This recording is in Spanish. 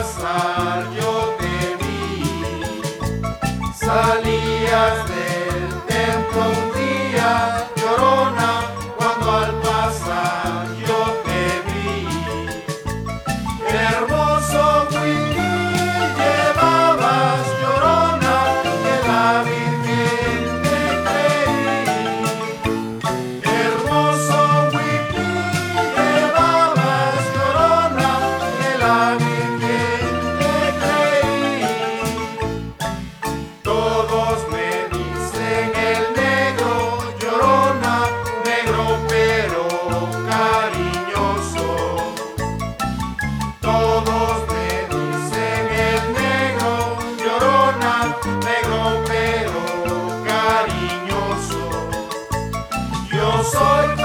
pasar yo te vi. Salías del templo un día, Llorona, cuando al pasar yo te vi. Hermoso huipil llevabas, Llorona, de la Virgen te creí. Hermoso huipil llevabas, Llorona, de la Virgen te creí. Todos me dicen el negro, Llorona, negro pero cariñoso. Todos me dicen el negro, Llorona, negro pero cariñoso. Yo soy